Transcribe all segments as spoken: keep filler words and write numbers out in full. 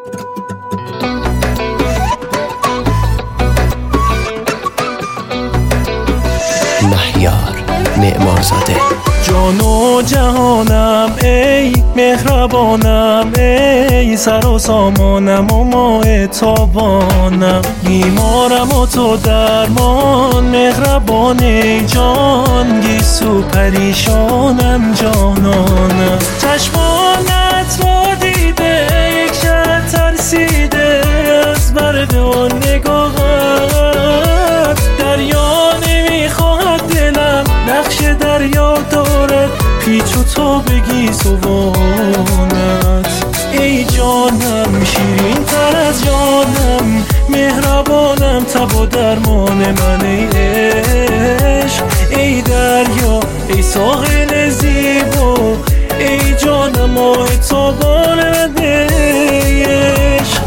مهیار معمارزاده. جان و جهانم ای مهربانم، ای سر و سامانم و ماه تابانم، بیمارم و تو درمان مهربان ای جان، گیسو پریشانم جانانم. چشمانت را دیده یک شب ترسیده از برد و نگاهت، دریا نمیخواهد دلم نقش دریا دارد پیچ و تو بگی سوانت. ای جانم شیرین تر از جانم، مهربانم تب و درمان من ای عشق، ای دریا ای ساحل زیبا، ای جانم ماه تابان من ای عشق.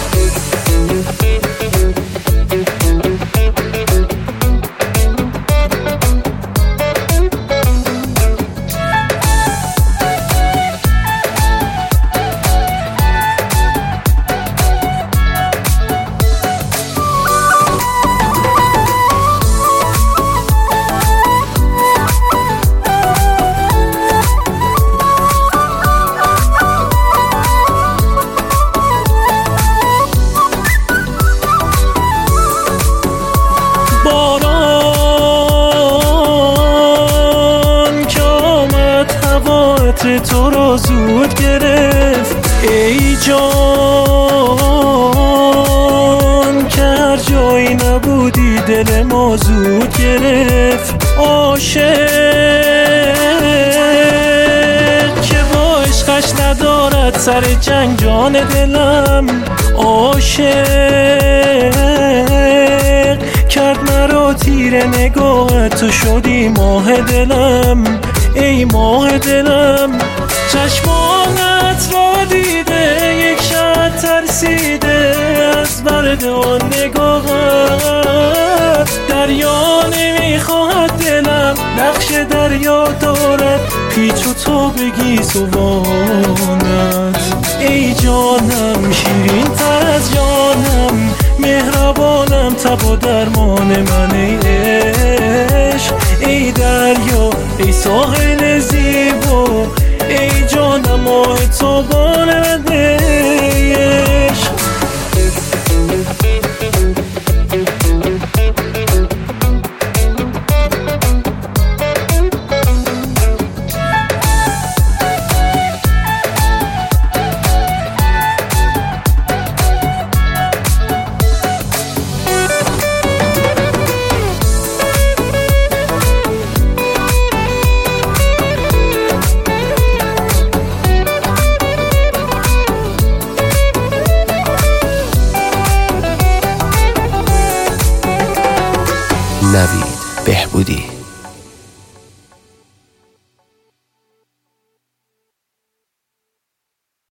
تو رو زود گرفت ای جان، که هر جایی نبودی دل ما زود گرفت. عاشق که با عشقش ندارد سر جنگ جان دلم، عاشق کرد مرا تیر نگاهت، تو شدی ماه دلم ای ماه دلم. چشمانت را دیده یک شب ترسیده از برد آن نگاهت، دریا نمیخواهد دلم نقش دریا دارد پیچ و تو بگی سوانت. ای جانم شیرین تر از جانم، مهربانم تب و درمان من ای عشق، ای دریا ای ساحل زیبا، ای جانم ماه تابان من ای عشق. نوید بهبودی.